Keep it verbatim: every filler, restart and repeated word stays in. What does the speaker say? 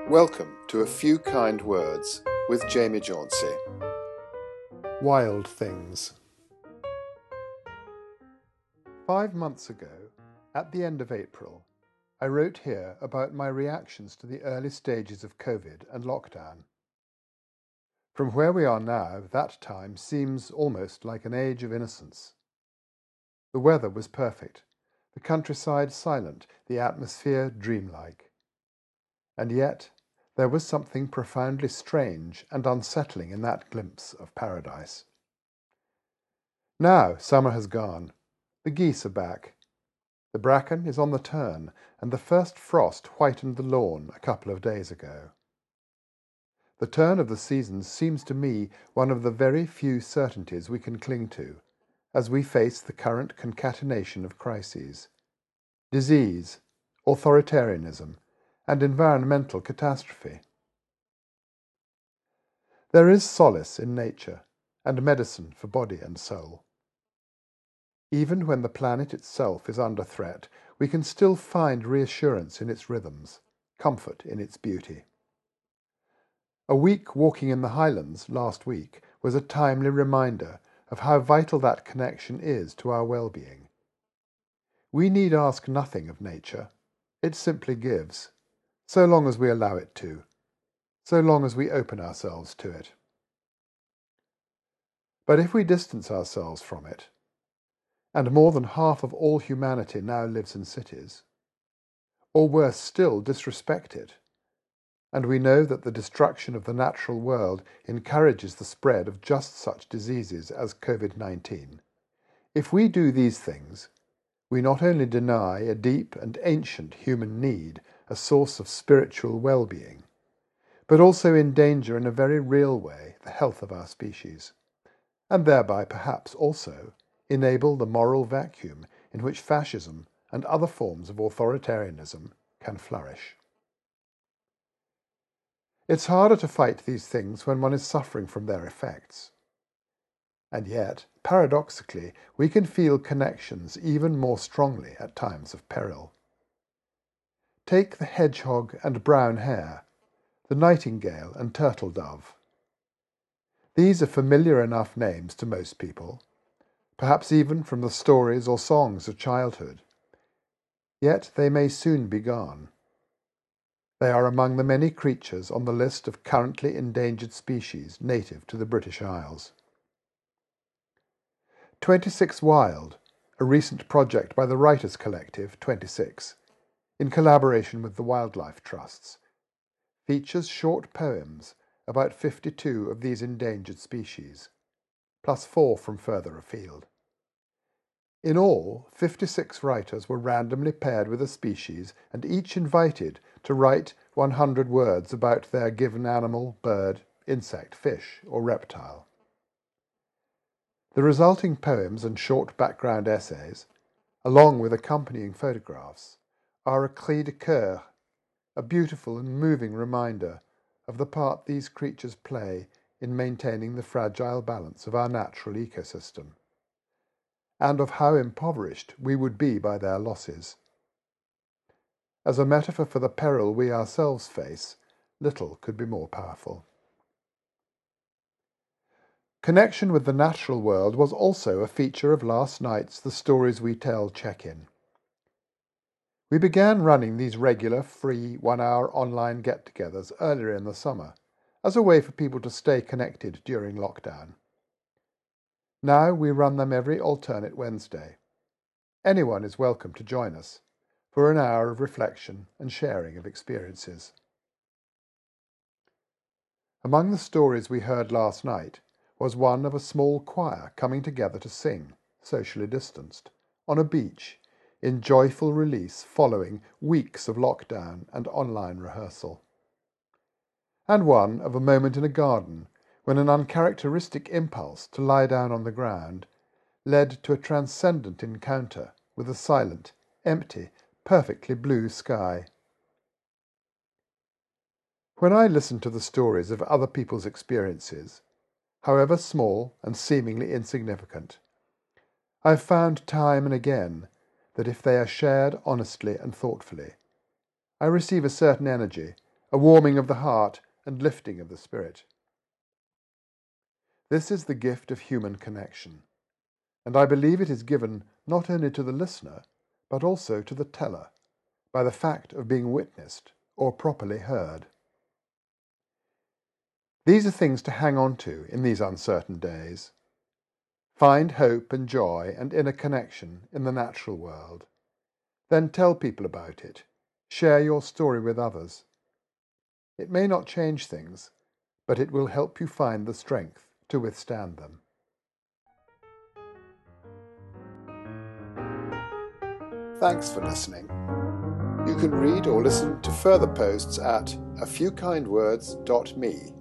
Welcome to A Few Kind Words with Jamie Jauncey. Wild Things. Five months ago, at the end of April, I wrote here about my reactions to the early stages of COVID and lockdown. From where we are now, that time seems almost like an age of innocence. The weather was perfect, the countryside silent, the atmosphere dreamlike. And yet, there was something profoundly strange and unsettling in that glimpse of paradise. Now summer has gone. The geese are back. The bracken is on the turn, and the first frost whitened the lawn a couple of days ago. The turn of the seasons seems to me one of the very few certainties we can cling to as we face the current concatenation of crises: disease, authoritarianism, and environmental catastrophe. There is solace in nature and medicine for body and soul. Even when the planet itself is under threat, we can still find reassurance in its rhythms, comfort in its beauty. A week walking in the Highlands last week was a timely reminder of how vital that connection is to our well-being. We need ask nothing of nature. It simply gives, so long as we allow it to, so long as we open ourselves to it. But if we distance ourselves from it, and more than half of all humanity now lives in cities, or worse still, disrespect it, and we know that the destruction of the natural world encourages the spread of just such diseases as COVID nineteen, if we do these things, we not only deny a deep and ancient human need, a source of spiritual well-being, but also endanger in a very real way the health of our species, and thereby perhaps also enable the moral vacuum in which fascism and other forms of authoritarianism can flourish. It's harder to fight these things when one is suffering from their effects. And yet, paradoxically, we can feel connections even more strongly at times of peril. Take the hedgehog and brown hare, the nightingale and turtle dove. These are familiar enough names to most people, perhaps even from the stories or songs of childhood. Yet they may soon be gone. They are among the many creatures on the list of currently endangered species native to the British Isles. twenty-six Wild, a recent project by the Writers' Collective twenty-six, in collaboration with the Wildlife Trusts, features short poems about fifty-two of these endangered species, plus four from further afield. In all, fifty-six writers were randomly paired with a species and each invited to write one hundred words about their given animal, bird, insect, fish, or reptile. The resulting poems and short background essays, along with accompanying photographs, are a cri de coeur, a beautiful and moving reminder of the part these creatures play in maintaining the fragile balance of our natural ecosystem, and of how impoverished we would be by their losses. As a metaphor for the peril we ourselves face, little could be more powerful. Connection with the natural world was also a feature of last night's The Stories We Tell check-in. We began running these regular, free, one-hour online get-togethers earlier in the summer, as a way for people to stay connected during lockdown. Now we run them every alternate Wednesday. Anyone is welcome to join us for an hour of reflection and sharing of experiences. Among the stories we heard last night was one of a small choir coming together to sing, socially distanced, on a beach, in joyful release following weeks of lockdown and online rehearsal. And one of a moment in a garden when an uncharacteristic impulse to lie down on the ground led to a transcendent encounter with a silent, empty, perfectly blue sky. When I listen to the stories of other people's experiences, however small and seemingly insignificant, I've found time and again that if they are shared honestly and thoughtfully, I receive a certain energy, a warming of the heart and lifting of the spirit. This is the gift of human connection, and I believe it is given not only to the listener, but also to the teller, by the fact of being witnessed or properly heard. These are things to hang on to in these uncertain days. Find hope and joy and inner connection in the natural world. Then tell people about it. Share your story with others. It may not change things, but it will help you find the strength to withstand them. Thanks for listening. You can read or listen to further posts at a few kind words dot me.